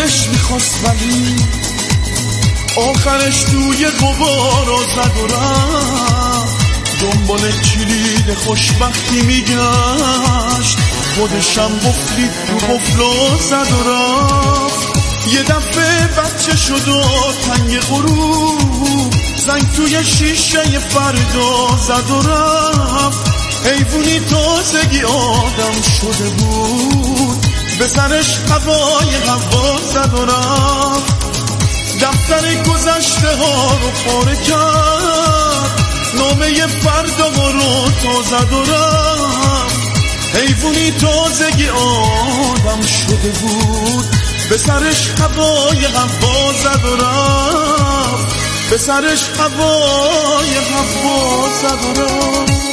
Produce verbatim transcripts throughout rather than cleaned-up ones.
دلش میخواست ولی آخرش توی غبارا زد و رفت. دنبال کلید خوشبختی میگشت، خودشم قفلید رو قفلا زد و رفت. یه دفعه بچه شد و تنگ غروب، زنگ توی شیشه فردا زد و رفت. حیوونی تازگی آدم شده بود، به سرش هوای هوا زد و رفت. دفتر گذشته ها رو پاره کرد، نامه فردا رو تا زد و رفت. حیوونی تازگی آدم شده بود، به سرش هوای هوا زد و رفت. به سرش هوای هوا زد و رفت.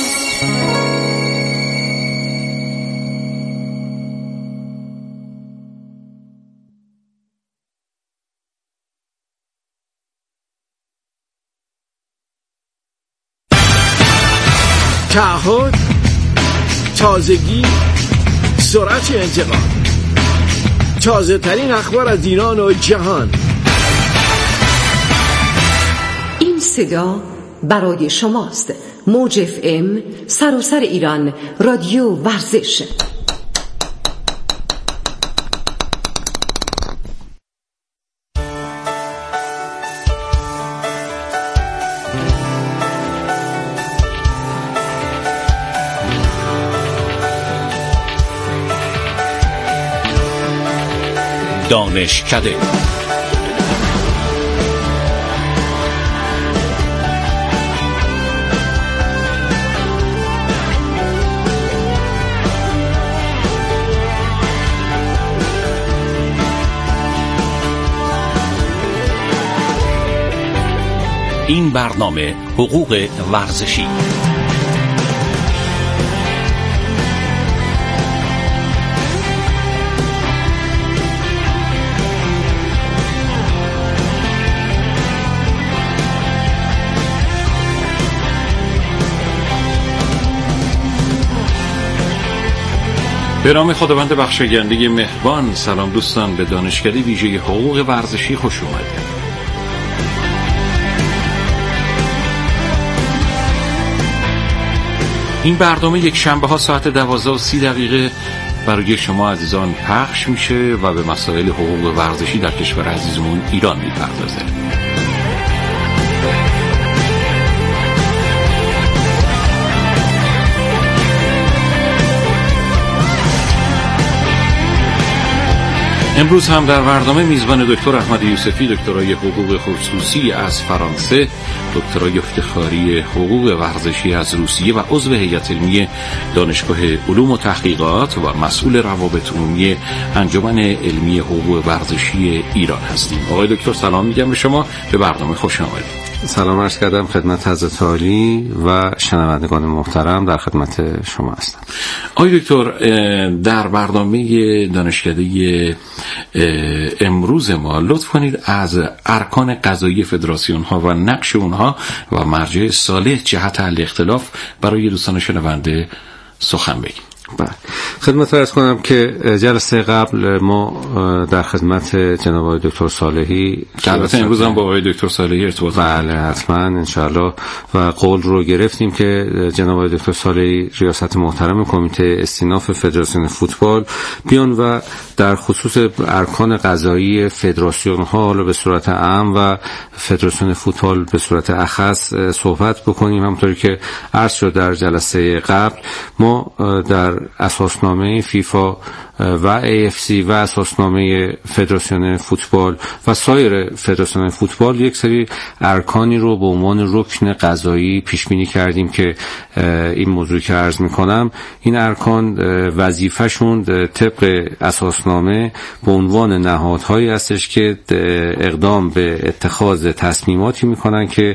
تعهد، تازگی، سرعت انتقال، تازه ترین اخبار از ایران و جهان. این صدا برای شماست. موج اف ام، سراسر ایران، رادیو ورزش. دانشکده این برنامه حقوق ورزشی. به نام خداوند بخشاینده مهربان. سلام دوستان، به دانشکده ویژه حقوق ورزشی خوش اومدید. این برنامه یک شنبه ها ساعت دوازده و سی دقیقه برای شما عزیزان پخش میشه و به مسائل حقوق ورزشی در کشور عزیزمون ایران میپردازه. امروز هم در برنامه میزبان دکتر احمد یوسفی، دکترای حقوق خصوصی از فرانسه، دکترای افتخاری حقوق ورزشی از روسیه و عضو هیئت علمی دانشگاه علوم و تحقیقات و مسئول روابط عمومی انجمن علمی حقوق ورزشی ایران هستیم. آقای دکتر سلام میگم به شما، به برنامه خوش آمدید. سلام عرض کردم خدمت حضرت عالی و شنوندگان محترم، در خدمت شما هستم. آقای دکتر، در برنامه دانشکده امروز ما لطف کنید از ارکان قضایی فدراسیون ها و نقش اونها و مرجع صالح جهت حل اختلاف برای دوستان شنونده سخن بگیم. بله، خدمت عرض کنم که جلسه قبل ما در خدمت جناب آقای دکتر صالحی، البته امروز هم با آقای دکتر صالحی ارتباط بله حتما انشاءالله و قول رو گرفتیم که جناب آقای دکتر صالحی ریاست محترم کمیته استیناف فدراسیون فوتبال بیان و در خصوص ارکان قضایی فدراسیون ها حالا به صورت عام و فدراسیون فوتبال به صورت اخص صحبت بکنیم. همونطوری که عرض شد در جلسه قبل، ما در اساسنامه فیفا و ای اف سی و اساسنامه فدراسیون فوتبال و سایر فدراسیون فوتبال یک سری ارکانی رو به عنوان رکن قضایی پیش بینی کردیم که این موضوع که عرض میکنم، این ارکان وظیفه‌شون طبق اساسنامه به عنوان نهادهایی هستش که اقدام به اتخاذ تصمیماتی میکنن که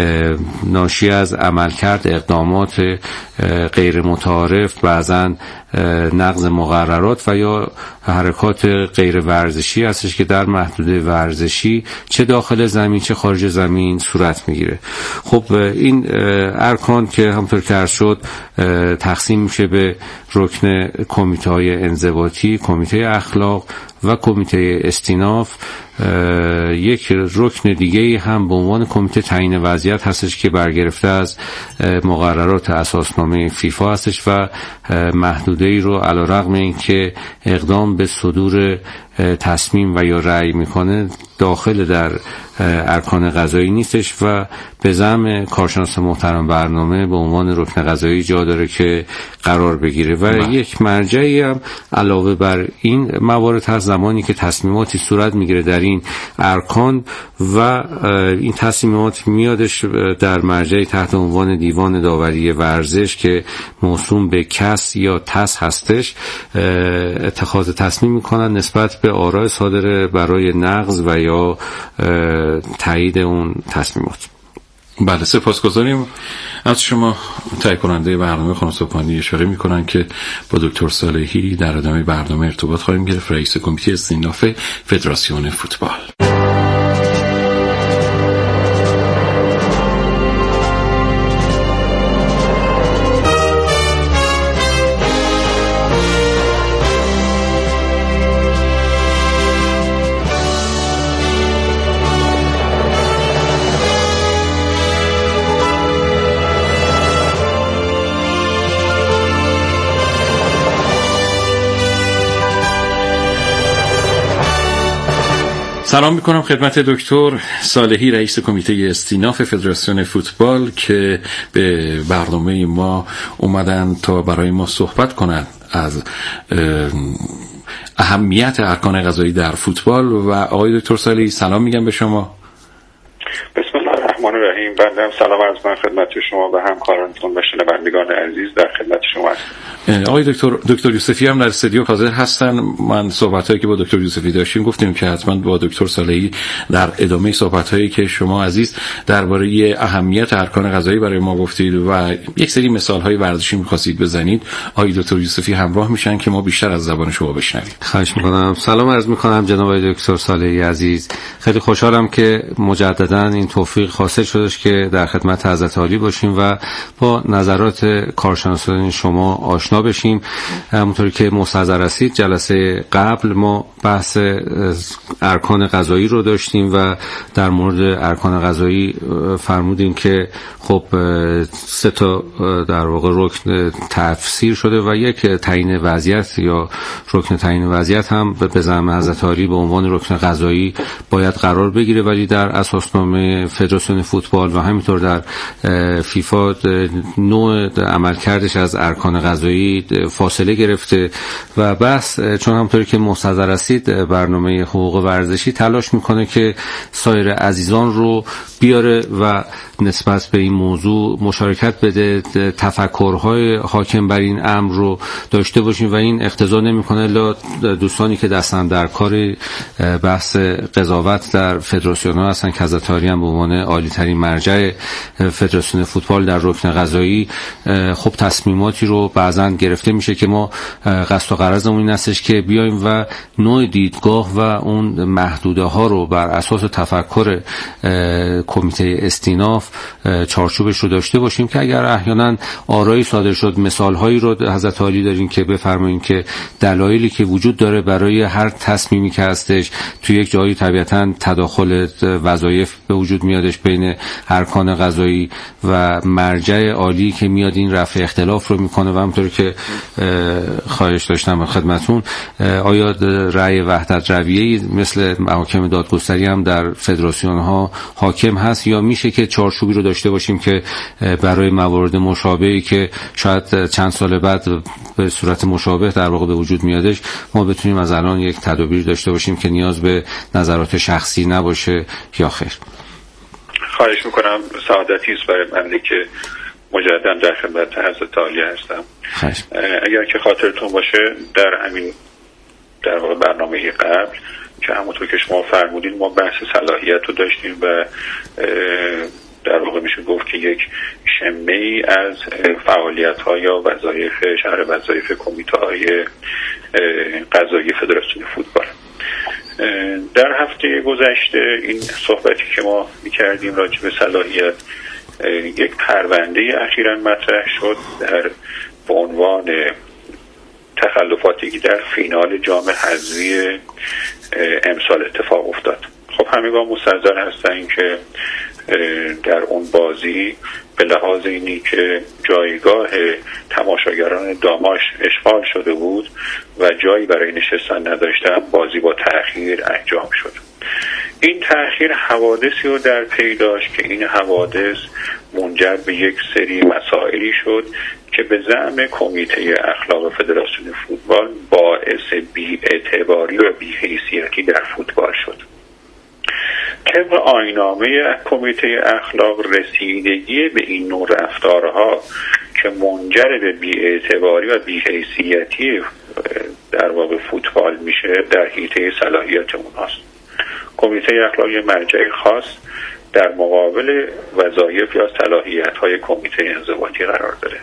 ناشی از عملکرد اقدامات غیر متعارف، بعضن نقض مقررات و یا حرکات غیر ورزشی هستش که در محدوده ورزشی چه داخل زمین چه خارج زمین صورت میگیره. خب این ارکان که همونطور که عرض شد تقسیم میشه به رکن کمیته های انضباطی، کمیته اخلاق و کمیته استیناف. یک رکن دیگه هم به عنوان کمیته تعیین وضعیت هستش که برگرفته از مقررات اساسنامه فیفا هستش و محدوده ای رو علیرغم اینکه اقدام به صدور تصمیم و یا رأی میکنه داخل در ارکان قضایی نیستش و به زعم کارشناس محترم برنامه به عنوان رکن قضایی جا داره که قرار بگیره و بله. یک مرجعی هم علاوه بر این موارد هست زمانی که تصمیماتی صورت میگیره در این ارکان و این تصمیمات میادش در مرجعی تحت عنوان دیوان داوری ورزش که موسوم به کس یا تس هستش اتخاذ تصمیم میکنن نسبت به آراء صادره برای نقض و یا تایید اون تصمیمات. بله سپاسگزاریم از شما. تهیه کننده برنامه خانم صبحانی اشاره میکنن که با دکتر صالحی در ادامه برنامه ارتباط خواهیم گرفت، رئیس کمیته استیناف فدراسیون فوتبال. سلام میکنم خدمت دکتر صالحی رئیس کمیته استیناف فدراسیون فوتبال که به برنامه ما اومدن تا برای ما صحبت کنند از اهمیت ارکان قضایی در فوتبال. و آقای دکتر صالحی سلام میگم به شما. بسم الله الرحمن الرحیم. بنده هم سلام عرض می‌کنم خدمت شما و همکارانتون و شنوندگان عزیز در خدمت شما هستم. آقای دکتر دکتر یوسفی هم در استودیو حاضر هستن. من صحبتایی که با دکتر یوسفی داشتیم گفتیم که حتما با دکتر صالحی در ادامه صحبتایی که شما عزیز درباره اهمیت ارکان قضایی برای ما گفتید و یک سری مثال‌های ورزشی می‌خواستید بزنید، آقای دکتر یوسفی همراه میشن که ما بیشتر از زبان شما بشنویم. خواهش می‌کنم. سلام عرض می‌کنم جناب آقای دکتر صالحی عزیز. خیلی خوشحالم که مجدداً این توفیق حاصل شدش که در خدمت حضرت عالی باشیم و با نظرات کارشناسان شما آشنا بشیم. همونطوری که مستحضر هستید جلسه قبل ما بحث ارکان قضایی رو داشتیم و در مورد ارکان قضایی فرمودیم که خب سه تا در واقع رکن تفسیر شده و یک تعیین وضعیت یا رکن تعیین وضعیت هم به زعم حضرت عالی به عنوان رکن قضایی باید قرار بگیره، ولی در اساسنامه فدراسیون فوتبال و همینطور در فیفا نوع عملکردش از ارکان قضایی فاصله گرفته و بحث چون همونطوری که مستحضر هستید برنامه حقوق ورزشی تلاش میکنه که سایر عزیزان رو بیاره و نسبت به این موضوع مشارکت بده، تفکرهای حاکم بر این امر رو داشته باشیم و این اقتضا نمیکنه الا دوستانی که دستن در کار بحث قضاوت در فدراسیون ها هستن که حضرت عالی هم به عنوان عالی ترین مرجع فدراسیون فوتبال در رکن قضایی خب تصمیماتی رو بعضا گرفته میشه که ما قصد و غرضمون این هستش که بیایم و نوع دیدگاه و اون محدوده ها رو بر اساس تفکر کمیته استیناف چارچوبش رو داشته باشیم که اگر احیانا آرایی صادر شد مثالهایی رو حضرت عالی دارین که بفرمایین که دلایلی که وجود داره برای هر تصمیمی که هستش توی یک جایی طبیعتاً تداخل وظایف به وجود میادش بین ارکان قضایی و مرجع عالی که میاد این رفع اختلاف رو میکنه و همونطور که خواهش داشتم خدمتون آیا رأی وحدت رویه‌ای مثل محاکم دادگستری هم در فدراسیون ها حاکم هست یا میشه که چارچوبی رو داشته باشیم که برای موارد مشابهی که شاید چند سال بعد به صورت مشابه در واقع به وجود میادش ما بتونیم از الان یک تدابیر داشته باشیم که نیاز به نظرات شخصی نباشه یا خیر؟ خواهش میکنم. سعادتی است برای من که مجددا در خدمت حضرت عالی هستم. خواهش. اگر که خاطرتون باشه در همین در واقع برنامه قبل که همونطور که شما فرمودین ما بحث صلاحیت رو داشتیم و در واقع میشه گفت که یک شمه ای از فعالیت ها یا وظایف شهر وظایف کمیته های قضایی فدراسیون فوتبال. در هفته گذشته این صحبتی که ما میکردیم راجع به صلاحیت، یک پرونده اخیراً مطرح شد در به عنوان تخلفاتی که در فینال جام حذفی امسال اتفاق افتاد. خب همگان مستحضر هستن که در اون بازی به لحاظ اینی که جایگاه تماشاگران داماش اشغال شده بود و جایی برای نشستن نداشتن، بازی با تأخیر انجام شد. این تأخیر حوادثی رو در پی داشت که این حوادث منجر به یک سری مسائلی شد که به زعم کمیته اخلاق فدراسیون فوتبال باعث بی‌اعتباری و بی‌حیثیتی در فوتبال شد. طبق آیین‌نامه کمیته اخلاق، رسیدگی به این نوع رفتارها که منجر به بی‌اعتباری و بی‌حیثیتی در واقع فوتبال میشه در حیطه صلاحیت اونهاست. کمیته اخلاق مرجع خاص در مقابل وظایف یا صلاحیت‌های کمیته انضباطی قرار داره.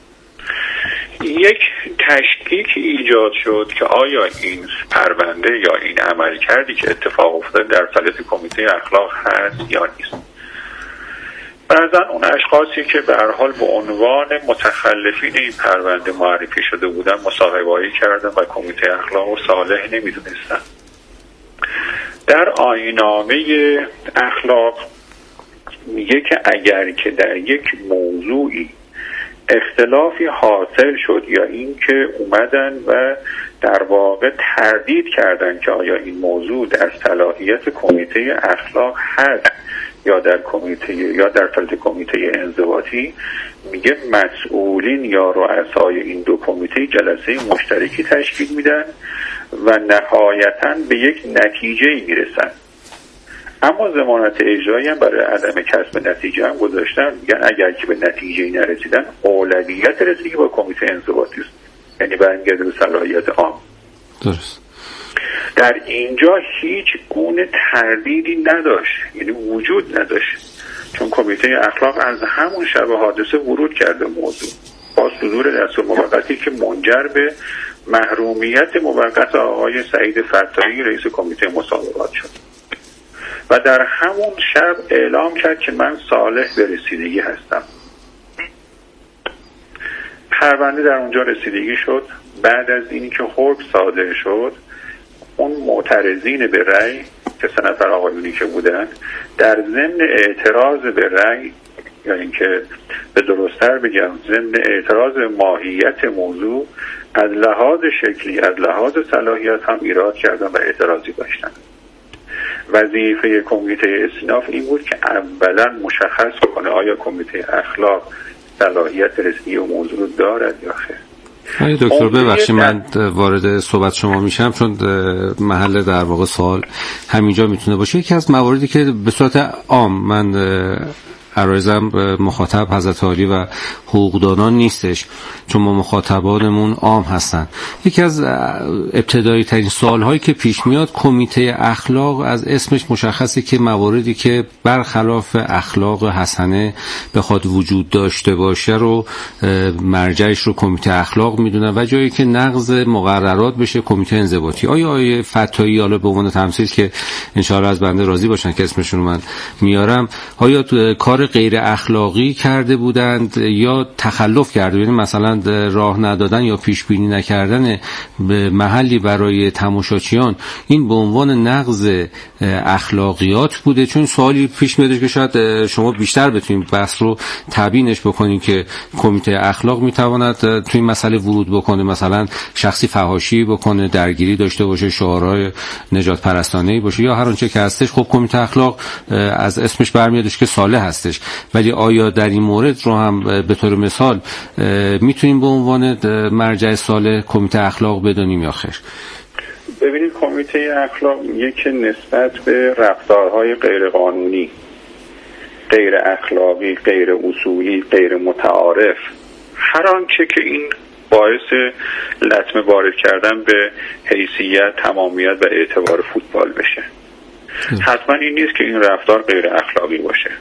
یک تشکیکی ایجاد شد که آیا این پرونده یا این عمل کردی که اتفاق افتاد در صلاحیت کمیته اخلاق هست یا نیست. بعضا اون اشخاصی که به هر حال به عنوان متخلفین این پرونده معرفی شده بودن مصاحبه‌ای کردن و کمیته اخلاق و صالح نمیدونستن. در آیین‌نامه اخلاق میگه که اگر که در یک موضوعی اختلافی حاصل شد یا اینکه اومدن و در واقع تردید کردن که آیا این موضوع در صلاحیت کمیته اخلاق هست یا در کمیته یا در صلاحیت کمیته انضباطی، میگه مسئولین یا رؤسای این دو کمیته جلسه مشترکی تشکیل میدن و نهایتاً به یک نتیجه میرسن. اما ضمانت اجرایی هم برای عدم کسب نتیجه هم گذاشتن، میگن اگر که به نتیجه نرسیدن اولویت رسیدگی با کمیته انضباطی است، یعنی برمیگرده به صلاحیت عام. درست. در اینجا هیچ گونه تردیدی نداشت، یعنی وجود نداشت، چون کمیته اخلاق از همون شب حادثه ورود کرده موضوع با صدور دستور موقتی که منجر به محرومیت موقت آقای سعید فتاحی رئیس کمیته مسابقات شد و در همون شب اعلام کرد که من صالح به رسیدگی هستم. پرونده در اونجا رسیدگی شد. بعد از اینی که حکم صادر شد، اون معترضین به رأی که سه نفر آقایونی که بودن در ضمن اعتراض به رأی، یا اینکه به درست‌تر بگم ضمن اعتراض ماهیت موضوع، از لحاظ شکلی از لحاظ صلاحیت هم ایراد کردن و اعتراضی داشتن. وظیفه کمیته استیناف این بود که اولا مشخص کنه آیا کمیته اخلاق صلاحیت رسمی و موضوع رو دارد یا خیر. آقای دکتر ببخشید من وارد صحبت شما میشم، چون محل در واقع سوال همینجا میتونه باشه. یکی از مواردی که به صورت عام من عرایزم مخاطب حضرت عالی و حقوقدانان نیستش، چون ما مخاطبانمون عام هستن. یکی از ابتدایی ترین سوال هایی که پیش میاد، کمیته اخلاق از اسمش مشخصه که مواردی که برخلاف اخلاق حسنه بخواد وجود داشته باشه رو مرجعش رو کمیته اخلاق میدونن و جایی که نقض مقررات بشه کمیته انضباطی. آیا آیه فتاحی، حالا به عنوان تمثیل که انشاءالله از بنده راضی باشن که اسمشون رو من میارم، آیا کار غیر اخلاقی کرده بودند یا تخلف کرده، یعنی مثلا راه ندادن یا پیش بینی نکردن به محلی برای تماشاچیان، این به عنوان نقض اخلاقیات بوده؟ چون سوالی پیش میاد که شاید شما بیشتر بتونید بحث رو تبیینش بکنید که کمیته اخلاق میتواند توی این مسئله ورود بکنه، مثلا شخصی فحاشی بکنه، درگیری داشته باشه، شعارهای نجات پرستانه‌ای باشه یا هر آنچه که هستش. خب کمیته اخلاق از اسمش برمیادش که صالح هستش، ولی آیا در این مورد رو هم به طور مثال میتونیم به عنوان مرجع صالح کمیته اخلاق بدونیم یا خیر؟ ببینید، کمیته اخلاق یک نسبت به رفتارهای غیر قانونی، غیر اخلاقی، غیر اصولی، غیر متعارف، هر آنچه که این باعث لطمه وارد کردن به حیثیت، تمامیت و اعتبار فوتبال بشه، حتما این نیست که این رفتار غیر اخلاقی باشه.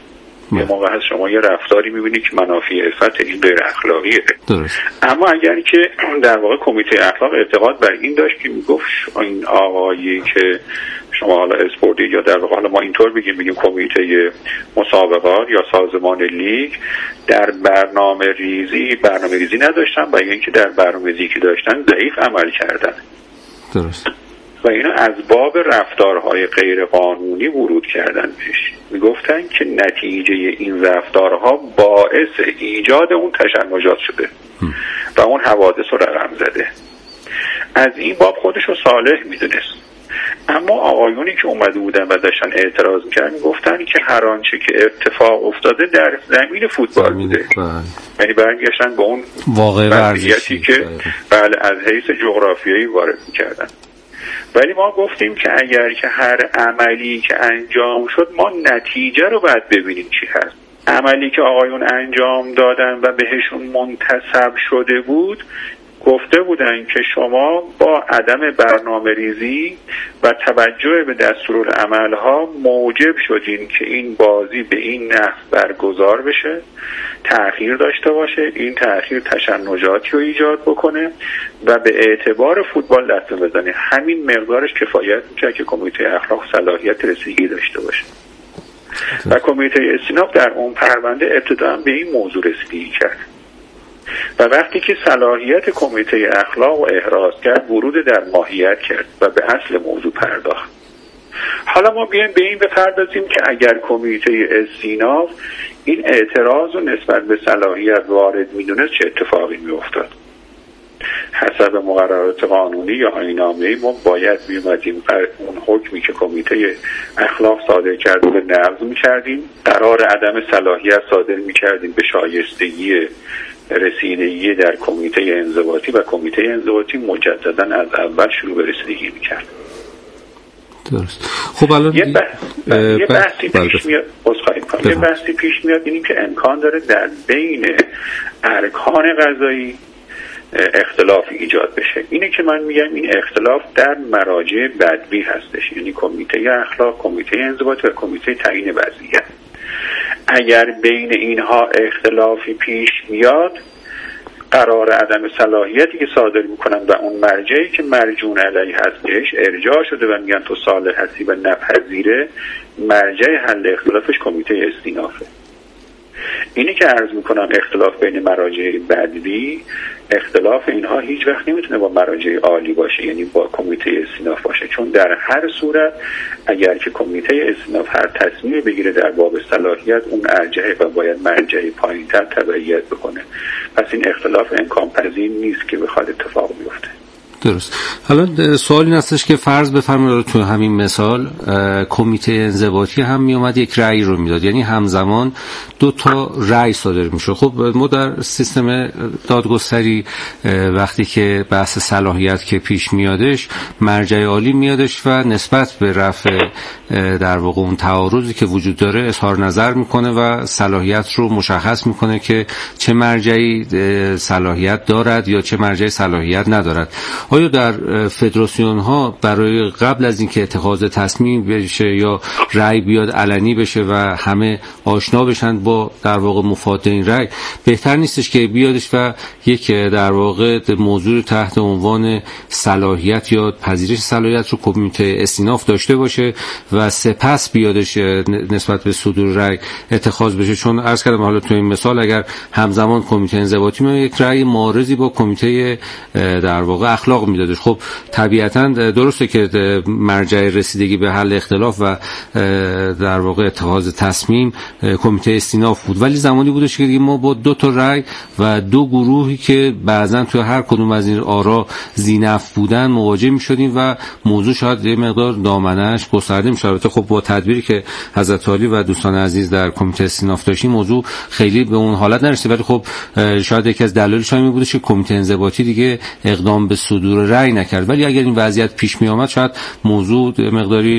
یه موقع هست شما یه رفتاری میبینید که منافی عفت این غیر اخلاقیه. درست. اما اگر که در واقع کمیته اخلاق اعتقاد بر این داشت که میگفت این آقایی که شما حالا اسپورتی یا در واقع حالا ما اینطور بگیم بگیم کمیته مسابقات یا سازمان لیگ در برنامه ریزی برنامه ریزی نداشتن و اینکه در برنامه ریزی که داشتن ضعیف عمل کردن. درست. و اینا از باب رفتارهای غیر قانونی ورود کردن پیش. میگفتن که نتیجه این رفتارها باعث ایجاد اون تشنجات شده هم. و اون حوادث رو رقم زده. از این باب خودش رو صالح میدونست. اما آقایونی که اومده بودن و داشتن اعتراض میکردن میگفتن که هر آنچه که اتفاق افتاده در زمین فوتبال بوده. یعنی برمیگشتن به اون واقع ورزشی که بله از حیث جغرافیایی وارد میکردن. ولی ما گفتیم که اگر که هر عملی که انجام شد ما نتیجه رو باید ببینیم چی هست. عملی که آقایون انجام دادن و بهشون منتسب شده بود گفته بودن که شما با عدم برنامه ریزی و توجه به دستورالعملها موجب شدین که این بازی به این نحو برگزار بشه، تأخیر داشته باشه، این تأخیر تشنجاتی رو ایجاد بکنه و به اعتبار فوتبال دست بزنه. همین مقدارش کفایت میکنه که کمیته اخلاق صلاحیت رسیدگی داشته باشه. و کمیته استیناف در اون پرونده ابتداً به این موضوع رسیدگی کرد و وقتی که صلاحیت کمیته اخلاق و احراز کرد ورود در ماهیت کرد و به اصل موضوع پرداخت. حالا ما بیایم به این بپردازیم که اگر کمیته استیناف این اعتراض رو نسبت به صلاحیت وارد میدونست چه اتفاقی میافتاد. حسب مقررات قانونی یا آیین‌نامه‌ای ما باید میومدیم اون حکمی که کمیته اخلاق صادر کرده رو نقض میکردیم، قرار عدم صلاحیت صادر میکردیم به شایستگی رسیدگی در کمیته انضباطی و کمیته انضباطی مجددا از اول شروع به رسیدگی میکرد. درست. خب الان یه, بح... اه... یه بحثی بل... پیش میاد بل... یه بحثی پیش میاد اینی که امکان داره در بین ارکان قضایی اختلاف ایجاد بشه. اینه که من میگم این اختلاف در مراجع بدوی هستش، یعنی کمیته اخلاق، کمیته انضباطی و کمیته تعیین وضعیت. اگر بین اینها اختلافی پیش میاد قرار عدم صلاحیتی که صادر میکنن و اون مرجعی که مرجون علیه هستش ارجاع شده و میگن تو صالح هستی و نپذیره، مرجع حل اختلافش کمیته استینافه. اینی که عرض میکنم اختلاف بین مراجع بدوی، اختلاف اینها هیچ وقت نمیتونه با مراجع عالی باشه، یعنی با کمیته استیناف باشه، چون در هر صورت اگر که کمیته استیناف هر تصمیم بگیره در باب صلاحیت اون ارجحه و باید مرجع پایین‌تر تبعیت بکنه. پس این اختلاف امکان پذیر نیست که بخواد اتفاق بیفته. درست. حالا سوال این هستش که فرض بفرمایید تو همین مثال کمیته انضباطی هم می اومد یک رأی رو میداد، یعنی همزمان دو تا رأی صادر میشه. خب ما در سیستم دادگستری وقتی که بحث صلاحیت که پیش میادش مرجع عالی میادش و نسبت به رفع در واقع اون تعارضی که وجود داره اظهار نظر میکنه و صلاحیت رو مشخص میکنه که چه مرجعی صلاحیت دارد یا چه مرجعی صلاحیت ندارد. آیا در فدراسیون ها برای قبل از اینکه اتخاذ تصمیم بشه یا رأی بیاد علنی بشه و همه آشنا بشن با در واقع مفاد این رأی، بهتر نیستش که بیادش و یک در واقع موضوع تحت عنوان صلاحیت یا پذیرش صلاحیت رو کمیته استیناف داشته باشه و سپس بیادش نسبت به صدور رأی اتخاذ بشه؟ چون عرض کردم حالا تو این مثال اگر همزمان کمیته انضباطی می یک رأی معارضی با کمیته در واقع اخلاق میدادش، خب طبیعتاً درسته که مرجع رسیدگی به حل اختلاف و در واقع اتخاذ تصمیم کمیته استیناف بود، ولی زمانی بودش که ما با دو تا رأی و دو گروهی که بعضاً تو هر کدوم از این آرا ذی‌نفع بودن مواجه میشدیم و موضوع شاید یه مقدار دامنه‌اش گسترده میشه. البته خب با تدبیری که حضرت عالی و دوستان عزیز در کمیته استیناف داشتیم موضوع خیلی به اون حالت نرسید، ولی خب شاید یکی از دلایلش این بودش که کمیته انضباطی دیگه اقدام به صدور رأی نکرد. ولی اگر این وضعیت پیش می آمد شاید موضوع مقداری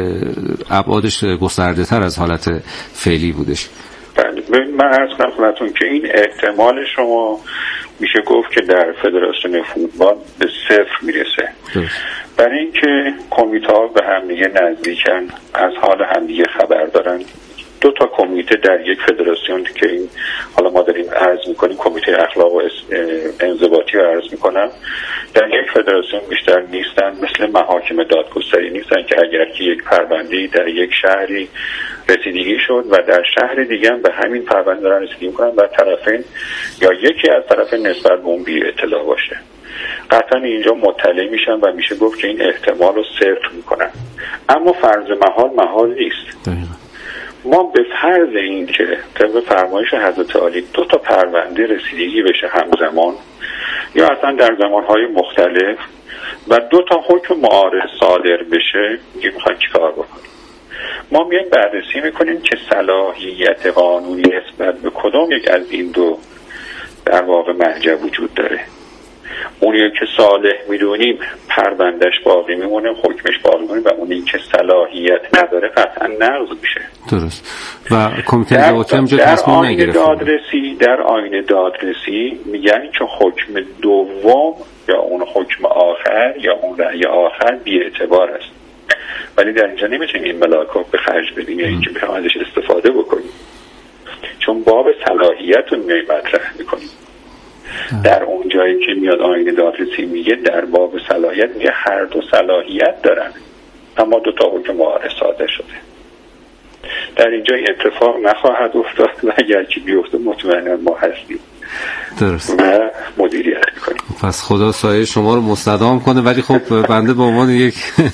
ابعادش گسترده تر از حالت فعلی بودش. بله، من عرض کنم خدمتتون که این احتمال شما میشه گفت که در فدراسیون فوتبال به صفر میرسه. برای اینکه کمیته ها به همدیگه نزدیکن، از حال همدیگه خبر دارن، دو تا کمیته در یک فدراسیون که این حالا ما داریم عرض میکنیم کمیته اخلاق و انضباطی رو عرض میکنم، در یک فدراسیون بیشتر نیستن، مثل محاکم دادگستری نیستن که اگر که یک پرونده‌ای در یک شهری رسیدگی شد و در شهر دیگه هم به همین پرونده دارن رسیدگی میکنن و طرفین یا یکی از طرفین نسبت به اون بی اطلاع باشه، قطعا اینجا مطلع میشن و میشه گفت که این احتمال رو صفر میکنن. اما فرض محال محال نیست. دقیقا. ما به فرض این که طبق فرمایش حضرت عالی دو تا پرونده رسیدگی بشه همزمان یا اصلا در زمانهای مختلف و دو تا حکم معارض صادر بشه، میگه میخوایم چیکار بکنیم؟ ما میایم بررسی میکنیم که صلاحیت قانونی نسبت به کدام یک از این دو در واقع مرجع وجود داره. اونی که صالح میدونیم پروندهش باقی میمونه، حکمش باقی میمونه، و اونی که صلاحیت نداره قطعا نقض میشه. درست. و کمیته انضباطی هم جا تصمیم نگرفته. در آیین دادرسی در آیین دادرسی میگن که حکم دوم یا اون حکم آخر یا اون رأی آخر بی اعتبار است، ولی در اینجا نمیتونیم این ملاک رو به خرج بدیم یا اینکه بخوایم ازش استفاده بکنیم، چون باب صلاحیت رو میایم مطرح میکنیم. در اون جایی که میاد آیین دادرسی میگه در باب صلاحیت میگه هر دو صلاحیت دارن، اما دو تا حکم معارض صادر شده. در اینجا اتفاق نخواهد افتاد و اگر چی بیفته مطمئنا ما هستیم درست و مدیریت میکنیم. پس خدا سایه شما رو مستدام کنه. ولی خب بنده به عنوان یک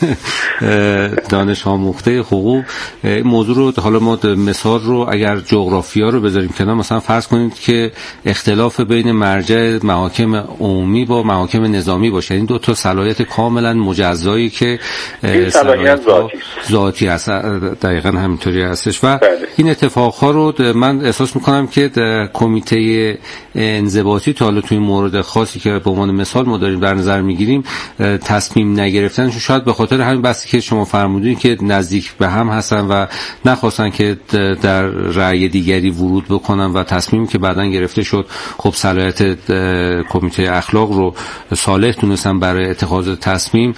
دانش آموخته حقوق موضوع رو، حالا ما مثال رو اگر جغرافیا رو بذاریم کنار، مثلا فرض کنید که اختلاف بین مرجع محاکم عمومی با محاکم نظامی باشه، این دو تا صلاحیت کاملا مجزایی که صلاحیت ذاتی ذاتی هست. دقیقاً همینطوری هستش و بله. این اتفاقها رو من احساس میکنم که کمیته انضباطی تا حالا توی مورد خاصی که به عنوان مثال ما داریم در نظر میگیریم تصمیم نگرفتنشون شاید به خاطر همین بحثی که شما فرمودین که نزدیک به هم هستن و نخواستن که در رأی دیگری ورود بکنن و تصمیمی که بعداً گرفته شد خب صلاحیت کمیته اخلاق رو صالح دونستن برای اتخاذ تصمیم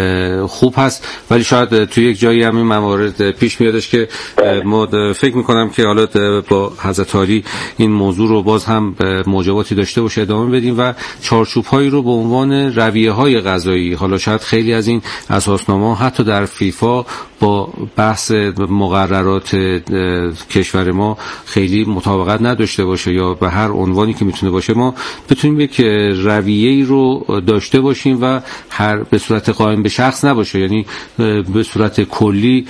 خوب هست. ولی شاید توی یک جایی همین موارد پیش میادش که ما فکر میکنم که حالا با حضرت عالی این موضوع رو باز هم موجباتی داشته باشه ادامه بدیم و چارچوب‌هایی رو به عنوان رویه‌های قضایی، حالا شاید خیلی از این اساسنامه‌ها حتی در فیفا با بحث مقررات کشور ما خیلی مطابقت نداشته باشه یا به هر عنوانی که میتونه باشه ما بتونیم یک رویه‌ای رو داشته باشیم و هر به صورت قائم به شخص نباشه، یعنی به صورت کلی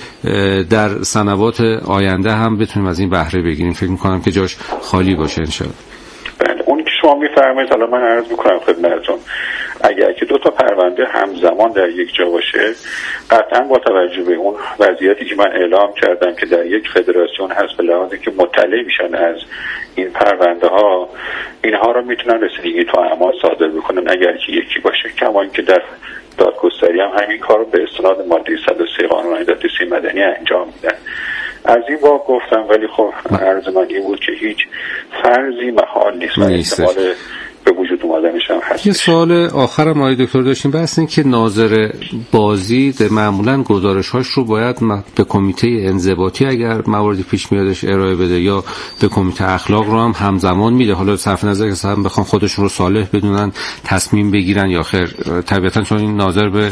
در سنوات آینده هم بتونیم از این بهره بگیریم. فکر می‌کنم که جاش خالی باشه ان شاء الله. بله اون که شما میفرمایید، حالا من عرض میکنم خدمتتون، اگر که دو تا پرونده همزمان در یک جا باشه قطعا با توجه به اون وضعیتی که من اعلام کردم که در یک فدراسیون هست، به لحاظی که مطلع میشن از این پرونده ها، اینها رو میتونن رسیدگی تا اعمال صادر بکنن اگر که یکی باشه، کما اینکه در دادگستری هم همین کار رو به استناد ماده صد و سه قانون دادگستری مدنی انجام میدن. از این باب گفتم، ولی خب عرض من این بود که هیچ فرضی محال نیست و احتمال به وجود اومدنش هم هست. یه سوال آخرم آقای دکتر داشتیم، بحث این که ناظر بازی معمولا گزارش‌هاش رو باید به کمیته انضباطی اگر مواردی پیش میادش ارائه بده یا به کمیته اخلاق رو هم همزمان میده، حالا صرف نظر که هم بخوان خودشون رو صالح بدونن تصمیم بگیرن یا خیر، طبیعتا چون این ناظر به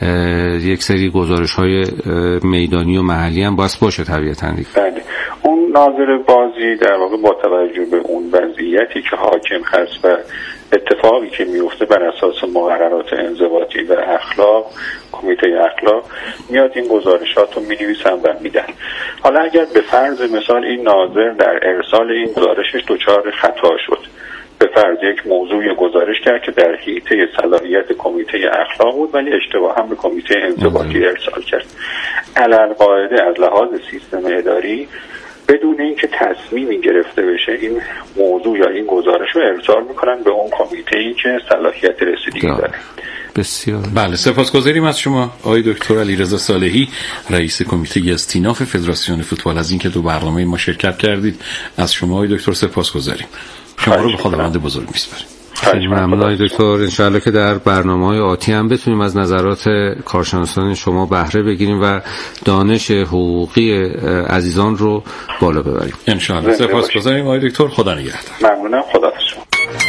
یک سری گزارش‌های میدانی و محلی هم باید باشه طبیعتا. بله اون ناظر بازی در واقع با توجه به اون وضعیتی که حاکم هست و اتفاقی که میفته بر اساس مقررات انضباطی و اخلاق، کمیته اخلاق میاد این گزارشات رو مینویسن و میدن. حالا اگر به فرض مثال این ناظر در ارسال این گزارشش دچار خطا شد، به فرض یک موضوع گزارش کرد که در حیطه صلاحیت کمیته اخلاق بود ولی اشتباه هم به کمیته انضباطی ارسال کرد، علالقاعده از لحاظ سیستم اداری بدون اینکه تصمیمی گرفته بشه این موضوع یا این گزارش رو ارسال میکنن به اون کمیته‌ای که صلاحیت رسیدگی داره. بسیار بله، سپاسگزاریم از شما آقای دکتر علیرضا صالحی، رئیس کمیته استیناف فدراسیون فوتبال، از اینکه تو برنامه ما شرکت کردید. از شما آقای دکتر سپاسگزاریم. شما رو به خداوند بزرگ میسپاریم. خیلی ممنون آقای دکتر. انشاءالله که در برنامه‌های آتی هم بتونیم از نظرات کارشناسان شما بهره بگیریم و دانش حقوقی عزیزان رو بالا ببریم انشاءالله. سپاسگزاریم آقای دکتر. خدا نگهدار. ممنونم. خدا شما.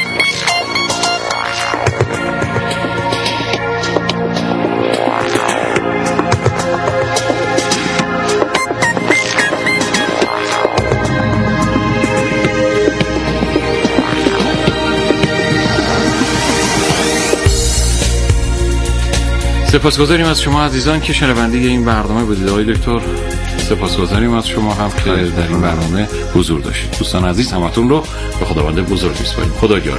سپاسگزاریم از شما عزیزان که شنونده این برنامه بودید. آقای دکتر سپاسگزاریم از شما هم که در این برنامه حضور داشتید. دوستان عزیز همتون رو به خداوند بزرگ می‌سپاریم. خدا یاری.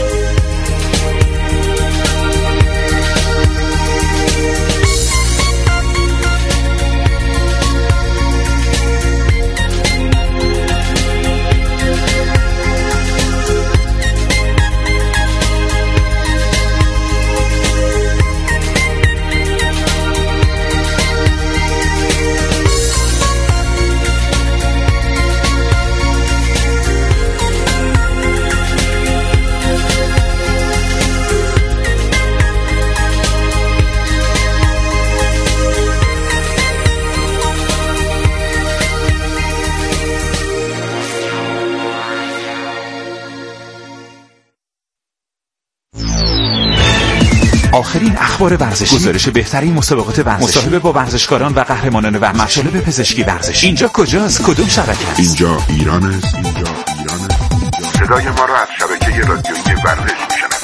آخرین اخبار ورزشی، گزارش بهترین مسابقات ورزشی، مصاحبه با ورزشکاران و قهرمانان ورزشی، مطالب پزشکی ورزشی. اینجا کجاست؟ کدوم شبکه است؟ اینجا ایران است. اینجا ایران است. صدای ما را از شبکه رادیویی ورزش میشنوید.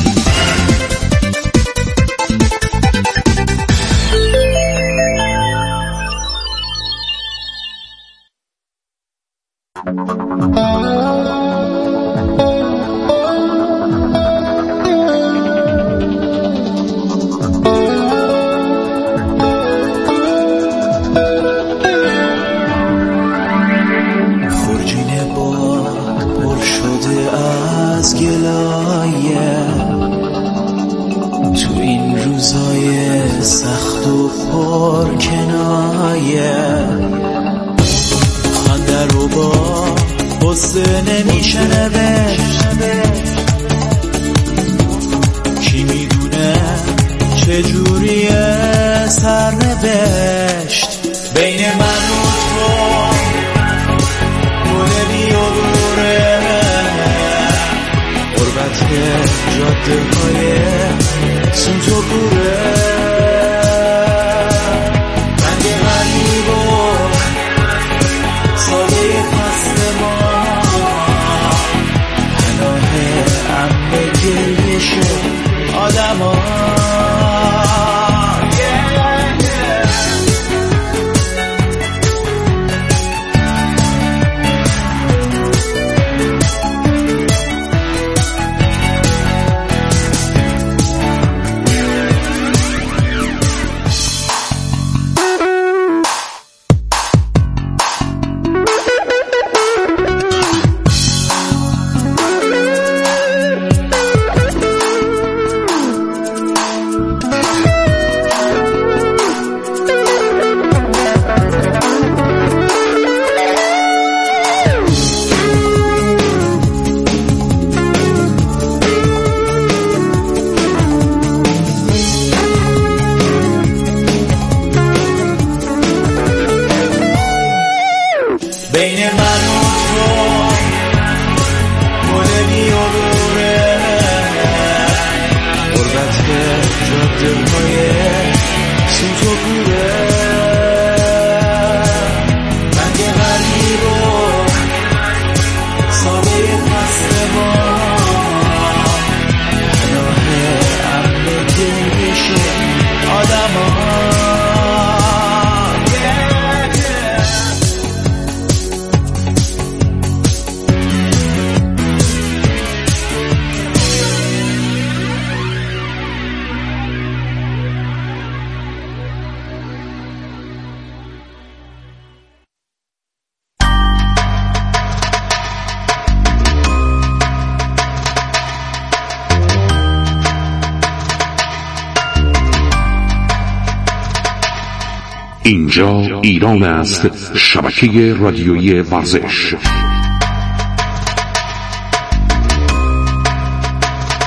اینجا ایران است. شبکه رادیویی ورزش.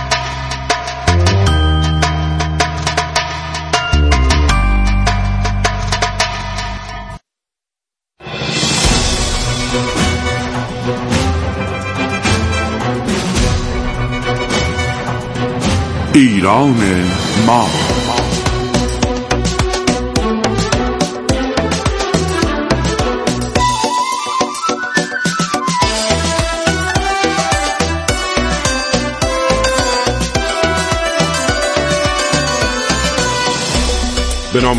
ایران ما.